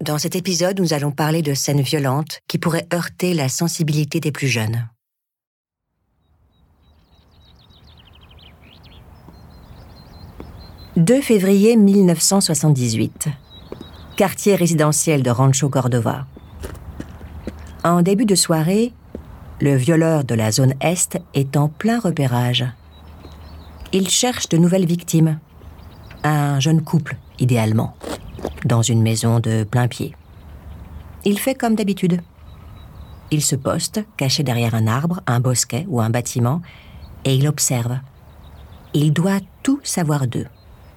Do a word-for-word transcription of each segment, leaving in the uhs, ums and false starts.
Dans cet épisode, nous allons parler de scènes violentes qui pourraient heurter la sensibilité des plus jeunes. deux février mille neuf cent soixante-dix-huit. Quartier résidentiel de Rancho Cordova. En début de soirée, le violeur de la zone Est est en plein repérage. Il cherche de nouvelles victimes. Un jeune couple, idéalement, dans une maison de plein pied. Il fait comme d'habitude. Il se poste, caché derrière un arbre, un bosquet ou un bâtiment, et il observe. Il doit tout savoir d'eux.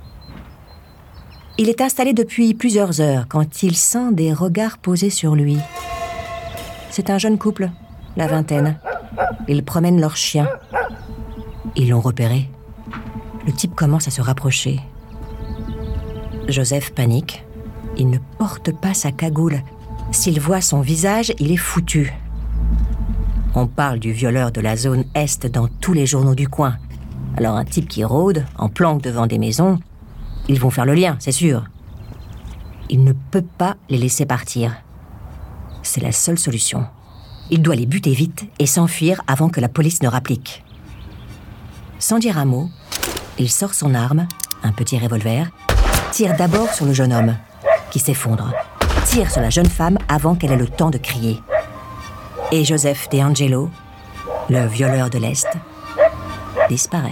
Il est installé depuis plusieurs heures quand il sent des regards posés sur lui. C'est un jeune couple, la vingtaine. Ils promènent leur chien. Ils l'ont repéré. Le type commence à se rapprocher. Joseph panique. Il ne porte pas sa cagoule. S'il voit son visage, il est foutu. On parle du violeur de la zone Est dans tous les journaux du coin. Alors un type qui rôde, en planque devant des maisons, ils vont faire le lien, c'est sûr. Il ne peut pas les laisser partir. C'est la seule solution. Il doit les buter vite et s'enfuir avant que la police ne rapplique. Sans dire un mot, il sort son arme, un petit revolver, tire d'abord sur le jeune homme, qui s'effondre, tire sur la jeune femme avant qu'elle ait le temps de crier. Et Joseph DeAngelo, le violeur de l'Est, disparaît.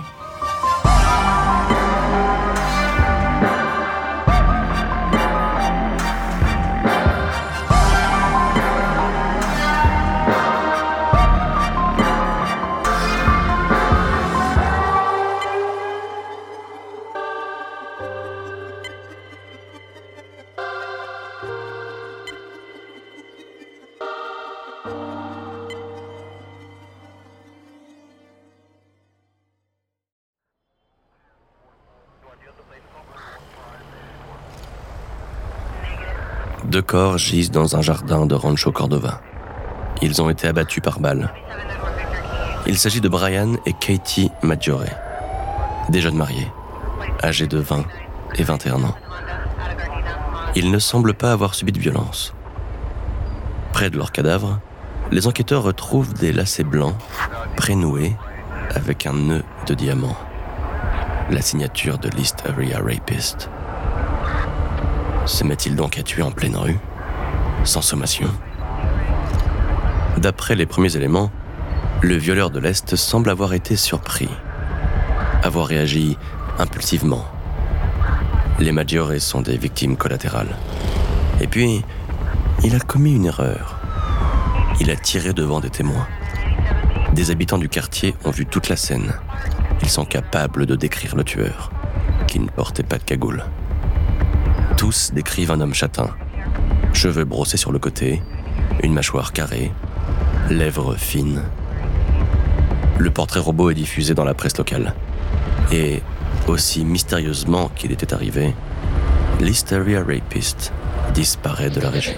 Deux corps gisent dans un jardin de Rancho Cordova. Ils ont été abattus par balle. Il s'agit de Brian et Katie Maggiore, des jeunes mariés, âgés de vingt et vingt et un ans. Ils ne semblent pas avoir subi de violence. Près de leurs cadavres, les enquêteurs retrouvent des lacets blancs prénoués avec un nœud de diamant, la signature de List Area Rapist. Se met-il donc à tuer en pleine rue, sans sommation? D'après les premiers éléments, le violeur de l'Est semble avoir été surpris, avoir réagi impulsivement. Les Maggiore sont des victimes collatérales. Et puis, il a commis une erreur. Il a tiré devant des témoins. Des habitants du quartier ont vu toute la scène. Ils sont capables de décrire le tueur, qui ne portait pas de cagoule. Tous décrivent un homme châtain, cheveux brossés sur le côté, une mâchoire carrée, lèvres fines. Le portrait robot est diffusé dans la presse locale. Et, aussi mystérieusement qu'il était arrivé, List Area Rapist disparaît de la région.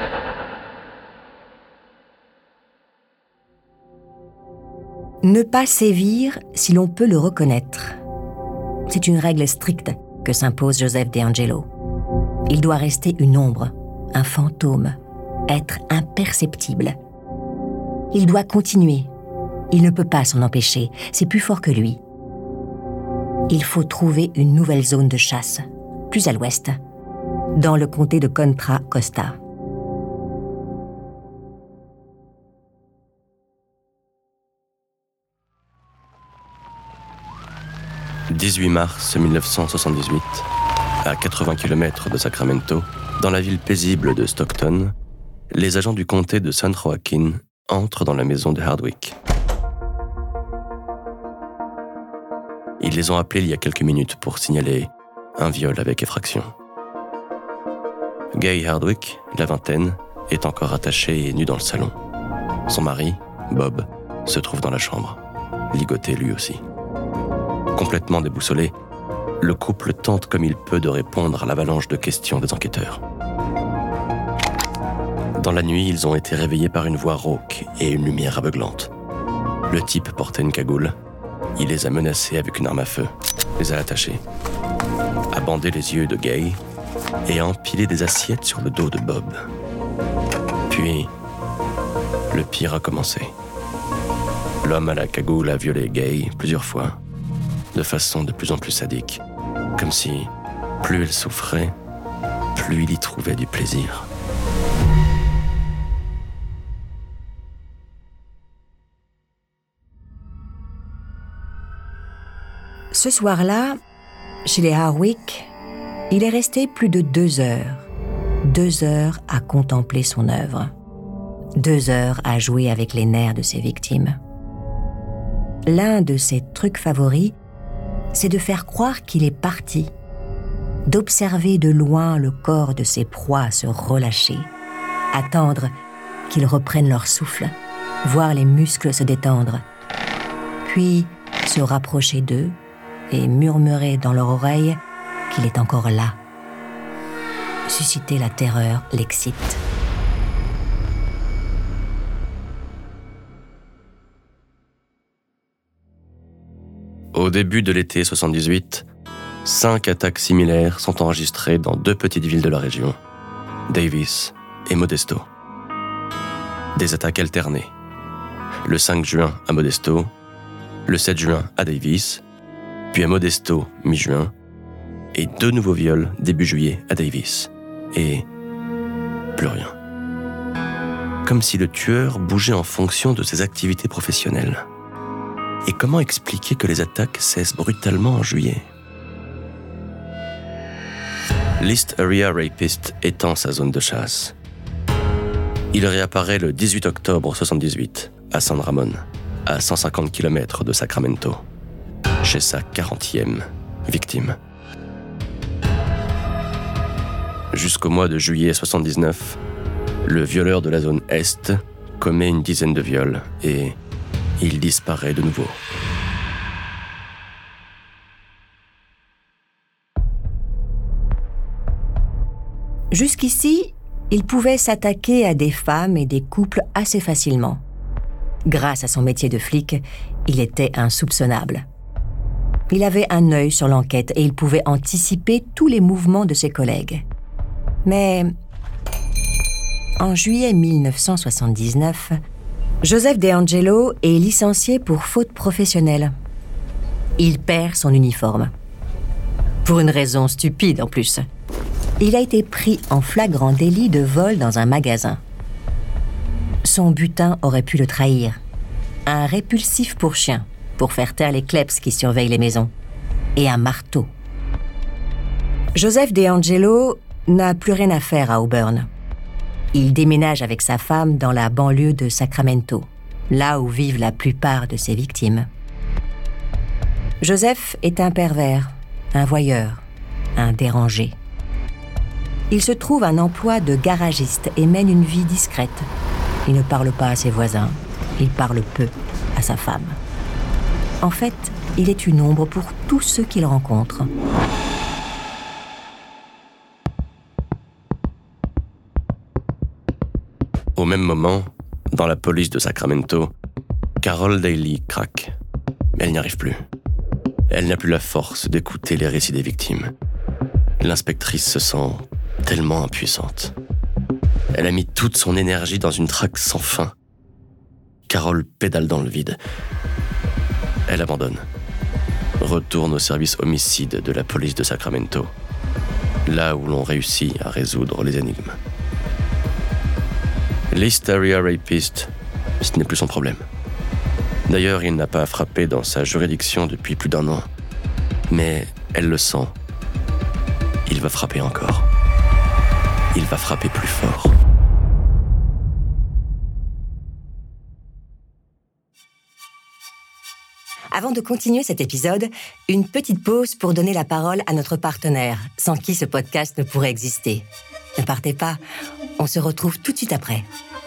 Ne pas sévir si l'on peut le reconnaître. C'est une règle stricte que s'impose Joseph DeAngelo. Il doit rester une ombre, un fantôme, être imperceptible. Il doit continuer. Il ne peut pas s'en empêcher, c'est plus fort que lui. Il faut trouver une nouvelle zone de chasse, plus à l'ouest, dans le comté de Contra Costa. dix-huit mars mille neuf cent soixante-dix-huit, à quatre-vingts kilomètres de Sacramento, dans la ville paisible de Stockton, les agents du comté de San Joaquin entrent dans la maison de Hardwick. Ils les ont appelés il y a quelques minutes pour signaler un viol avec effraction. Gay Hardwick, la vingtaine, est encore attachée et nue dans le salon. Son mari, Bob, se trouve dans la chambre, ligoté lui aussi. Complètement déboussolé, le couple tente comme il peut de répondre à l'avalanche de questions des enquêteurs. Dans la nuit, ils ont été réveillés par une voix rauque et une lumière aveuglante. Le type portait une cagoule. Il les a menacés avec une arme à feu, les a attachés, a bandé les yeux de Gay et a empilé des assiettes sur le dos de Bob. Puis, le pire a commencé. L'homme à la cagoule a violé Gay plusieurs fois, de façon de plus en plus sadique, comme si plus elle souffrait, plus il y trouvait du plaisir. Ce soir-là, chez les Harwick, il est resté plus de deux heures. Deux heures à contempler son œuvre. Deux heures à jouer avec les nerfs de ses victimes. L'un de ses trucs favoris, c'est de faire croire qu'il est parti, d'observer de loin le corps de ses proies se relâcher, attendre qu'ils reprennent leur souffle, voir les muscles se détendre, puis se rapprocher d'eux et murmurer dans leur oreille qu'il est encore là. Susciter la terreur l'excite. Au début de l'été soixante-dix-huit, cinq attaques similaires sont enregistrées dans deux petites villes de la région, Davis et Modesto. Des attaques alternées. Le cinq juin à Modesto, le sept juin à Davis, puis à Modesto mi-juin, et deux nouveaux viols début juillet à Davis. Et plus rien. Comme si le tueur bougeait en fonction de ses activités professionnelles. Et comment expliquer que les attaques cessent brutalement en juillet? l'East Area Rapist étend sa zone de chasse. Il réapparaît le dix-huit octobre soixante-dix-huit à San Ramon, à cent cinquante kilomètres de Sacramento, chez sa quarantième victime. Jusqu'au mois de juillet soixante-dix-neuf, le violeur de la zone Est commet une dizaine de viols et il disparaît de nouveau. Jusqu'ici, il pouvait s'attaquer à des femmes et des couples assez facilement. Grâce à son métier de flic, il était insoupçonnable. Il avait un œil sur l'enquête et il pouvait anticiper tous les mouvements de ses collègues. Mais en juillet mille neuf cent soixante-dix-neuf, Joseph DeAngelo est licencié pour faute professionnelle. Il perd son uniforme. Pour une raison stupide en plus. Il a été pris en flagrant délit de vol dans un magasin. Son butin aurait pu le trahir. Un répulsif pour chien, pour faire taire les kleps qui surveillent les maisons. Et un marteau. Joseph DeAngelo n'a plus rien à faire à Auburn. Il déménage avec sa femme dans la banlieue de Sacramento, là où vivent la plupart de ses victimes. Joseph est un pervers, un voyeur, un dérangé. Il se trouve un emploi de garagiste et mène une vie discrète. Il ne parle pas à ses voisins, il parle peu à sa femme. En fait, il est une ombre pour tous ceux qu'il rencontre. Au même moment, dans la police de Sacramento, Carol Daly craque. Mais elle n'y arrive plus. Elle n'a plus la force d'écouter les récits des victimes. L'inspectrice se sent tellement impuissante. Elle a mis toute son énergie dans une traque sans fin. Carol pédale dans le vide. Elle abandonne. Retourne au service homicide de la police de Sacramento, là où l'on réussit à résoudre les énigmes. L'East Area Rapist, ce n'est plus son problème. D'ailleurs, il n'a pas frappé dans sa juridiction depuis plus d'un an. Mais elle le sent. Il va frapper encore. Il va frapper plus fort. Avant de continuer cet épisode, une petite pause pour donner la parole à notre partenaire, sans qui ce podcast ne pourrait exister. Ne partez pas, on se retrouve tout de suite après.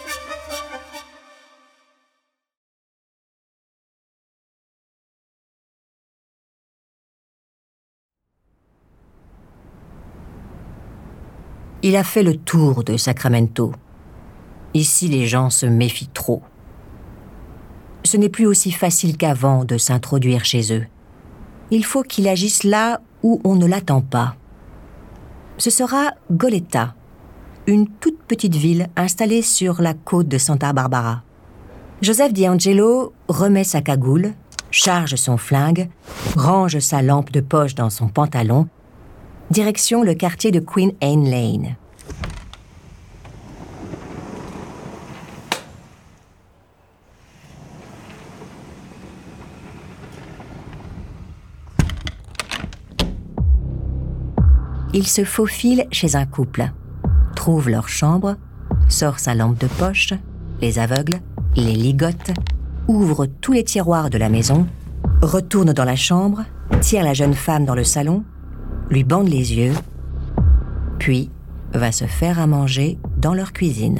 Il a fait le tour de Sacramento. Ici, les gens se méfient trop. Ce n'est plus aussi facile qu'avant de s'introduire chez eux. Il faut qu'il agisse là où on ne l'attend pas. ce sera Goleta, une toute petite ville installée sur la côte de Santa Barbara. Joseph DeAngelo remet sa cagoule, charge son flingue, range sa lampe de poche dans son pantalon, direction le quartier de Queen Anne Lane. Il se faufile chez un couple, trouve leur chambre, sort sa lampe de poche, les aveugle, les ligote, ouvre tous les tiroirs de la maison, retourne dans la chambre, tire la jeune femme dans le salon, lui bande les yeux, puis va se faire à manger dans leur cuisine.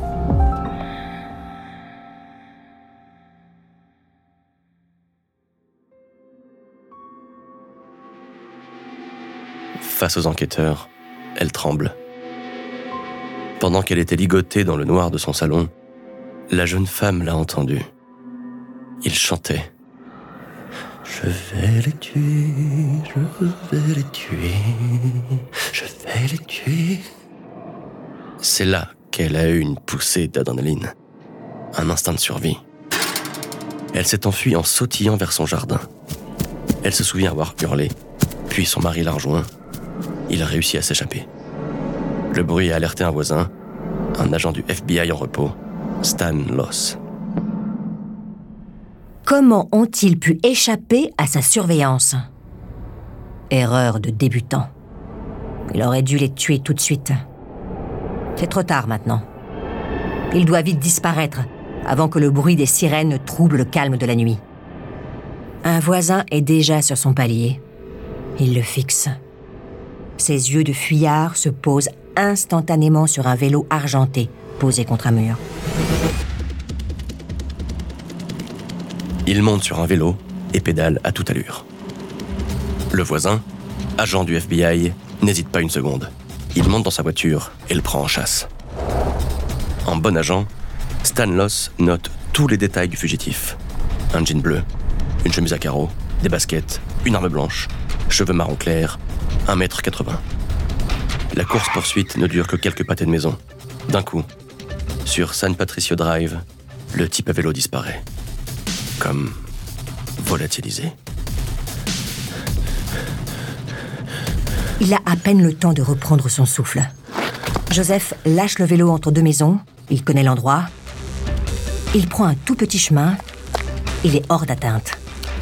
Face aux enquêteurs, elle tremble. Pendant qu'elle était ligotée dans le noir de son salon, la jeune femme l'a entendu. Il chantait. « Je vais les tuer, je vais les tuer, je vais les tuer. » C'est là qu'elle a eu une poussée d'adrénaline, un instinct de survie. Elle s'est enfuie en sautillant vers son jardin. Elle se souvient avoir hurlé, puis son mari l'a rejoint. Il a réussi à s'échapper. Le bruit a alerté un voisin, un agent du F B I en repos, Stan Loss. Comment ont-ils pu échapper à sa surveillance ? Erreur de débutant. Il aurait dû les tuer tout de suite. C'est trop tard maintenant. Il doit vite disparaître avant que le bruit des sirènes ne trouble le calme de la nuit. Un voisin est déjà sur son palier. Il le fixe. Ses yeux de fuyard se posent instantanément sur un vélo argenté posé contre un mur. Il monte sur un vélo et pédale à toute allure. Le voisin, agent du F B I, n'hésite pas une seconde. Il monte dans sa voiture et le prend en chasse. En bon agent, Stan Loss note tous les détails du fugitif. Un jean bleu, une chemise à carreaux, des baskets, une arme blanche, cheveux marron clair, un mètre quatre-vingts. La course-poursuite ne dure que quelques pâtés de maison. D'un coup, sur San Patricio Drive, le type à vélo disparaît. Comme volatilisé. Il a à peine le temps de reprendre son souffle. Joseph lâche le vélo entre deux maisons. Il connaît l'endroit. Il prend un tout petit chemin. Il est hors d'atteinte.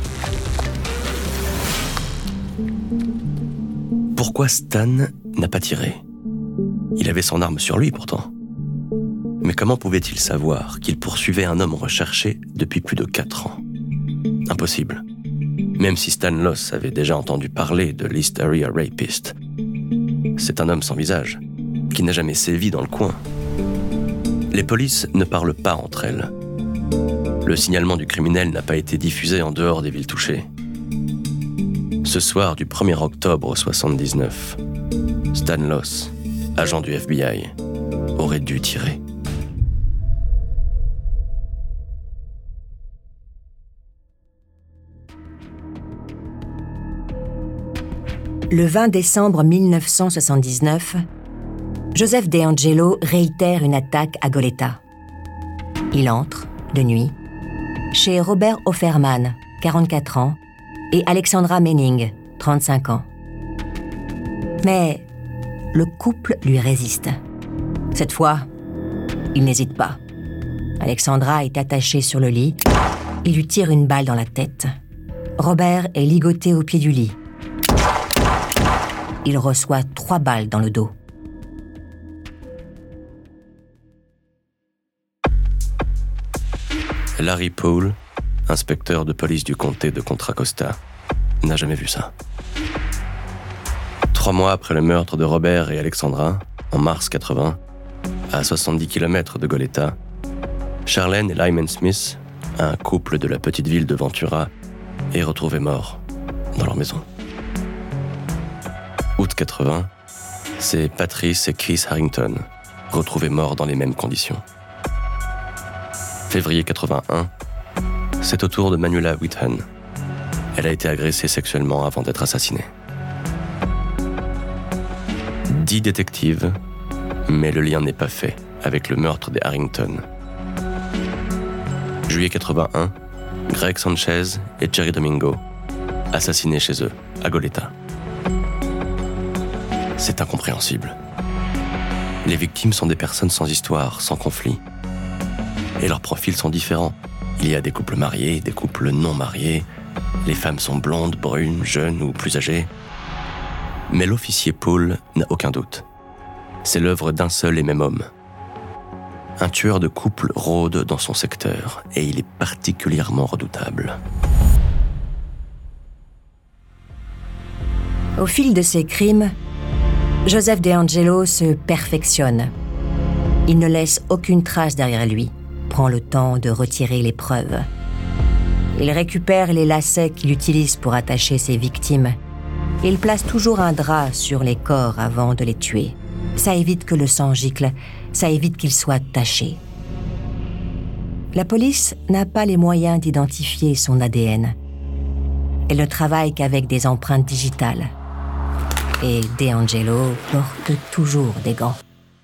Pourquoi Stan n'a pas tiré ? Il avait son arme sur lui pourtant. Mais comment pouvait-il savoir qu'il poursuivait un homme recherché depuis plus de quatre ans ? Impossible. Même si Stan Loss avait déjà entendu parler de l'East Area Rapist. C'est un homme sans visage, qui n'a jamais sévi dans le coin. Les polices ne parlent pas entre elles. Le signalement du criminel n'a pas été diffusé en dehors des villes touchées. Ce soir du premier octobre soixante-dix-neuf, Stan Loss, agent du F B I, aurait dû tirer. Le vingt décembre mille neuf cent soixante-dix-neuf, Joseph DeAngelo réitère une attaque à Goleta. Il entre, de nuit, chez Robert Offerman, quarante-quatre ans, et Alexandra Manning, trente-cinq ans. Mais le couple lui résiste. Cette fois, il n'hésite pas. Alexandra est attachée sur le lit. Il lui tire une balle dans la tête. Robert est ligoté au pied du lit. Il reçoit trois balles dans le dos. Larry Poole, inspecteur de police du comté de Contra Costa, n'a jamais vu ça. Trois mois après le meurtre de Robert et Alexandra, en mars quatre-vingts, à soixante-dix kilomètres de Goleta, Charlene et Lyman Smith, un couple de la petite ville de Ventura, est retrouvé mort dans leur maison. Août quatre-vingts, c'est Patrice et Keith Harrington, retrouvés morts dans les mêmes conditions. Février quatre-vingt-un, c'est au tour de Manuela Whitton. Elle a été agressée sexuellement avant d'être assassinée. Dix détectives, mais le lien n'est pas fait avec le meurtre des Harrington. Juillet quatre-vingt-un, Greg Sanchez et Jerry Domingo, assassinés chez eux, à Goleta. C'est incompréhensible. Les victimes sont des personnes sans histoire, sans conflit. Et leurs profils sont différents. Il y a des couples mariés, des couples non mariés. Les femmes sont blondes, brunes, jeunes ou plus âgées. Mais l'officier Paul n'a aucun doute. C'est l'œuvre d'un seul et même homme. Un tueur de couple rôde dans son secteur et il est particulièrement redoutable. Au fil de ses crimes, Joseph DeAngelo se perfectionne. Il ne laisse aucune trace derrière lui, prend le temps de retirer les preuves. Il récupère les lacets qu'il utilise pour attacher ses victimes. Il place toujours un drap sur les corps avant de les tuer. Ça évite que le sang gicle, ça évite qu'ils soient tachés. La police n'a pas les moyens d'identifier son A D N. Elle ne travaille qu'avec des empreintes digitales. Et DeAngelo porte toujours des gants.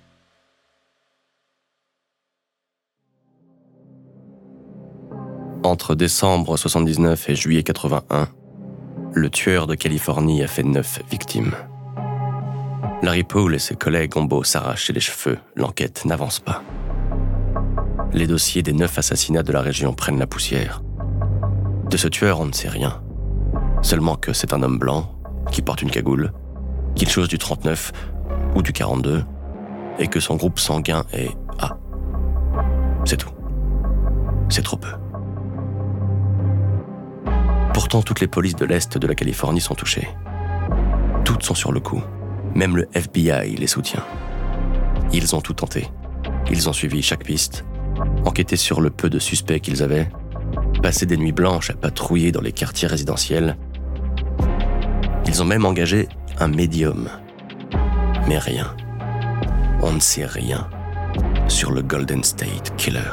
Entre décembre soixante-dix-neuf et juillet quatre-vingt-un, le tueur de Californie a fait neuf victimes. Larry Poole et ses collègues ont beau s'arracher les cheveux, l'enquête n'avance pas. Les dossiers des neuf assassinats de la région prennent la poussière. De ce tueur, on ne sait rien. Seulement que c'est un homme blanc, qui porte une cagoule, qu'il chose du trente-neuf ou du quarante-deux, et que son groupe sanguin est A. C'est tout. C'est trop peu. Pourtant, toutes les polices de l'Est de la Californie sont touchées. Toutes sont sur le coup. Même le F B I les soutient. Ils ont tout tenté. Ils ont suivi chaque piste, enquêté sur le peu de suspects qu'ils avaient, passé des nuits blanches à patrouiller dans les quartiers résidentiels. Ils ont même engagé un médium. Mais rien. On ne sait rien sur le Golden State Killer.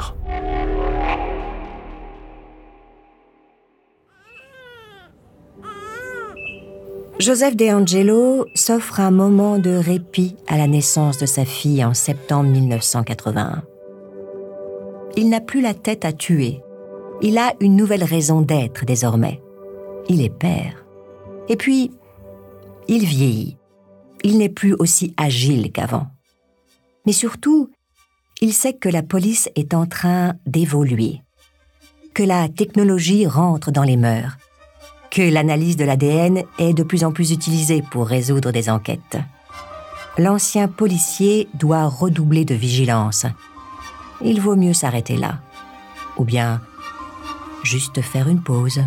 Joseph DeAngelo s'offre un moment de répit à la naissance de sa fille en septembre mille neuf cent quatre-vingt-un. Il n'a plus la tête à tuer. Il a une nouvelle raison d'être désormais. Il est père. Et puis, il vieillit. Il n'est plus aussi agile qu'avant. Mais surtout, il sait que la police est en train d'évoluer, que la technologie rentre dans les mœurs, que l'analyse de l'A D N est de plus en plus utilisée pour résoudre des enquêtes. L'ancien policier doit redoubler de vigilance. Il vaut mieux s'arrêter là, ou bien juste faire une pause.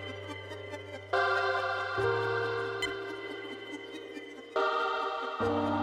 Thank you.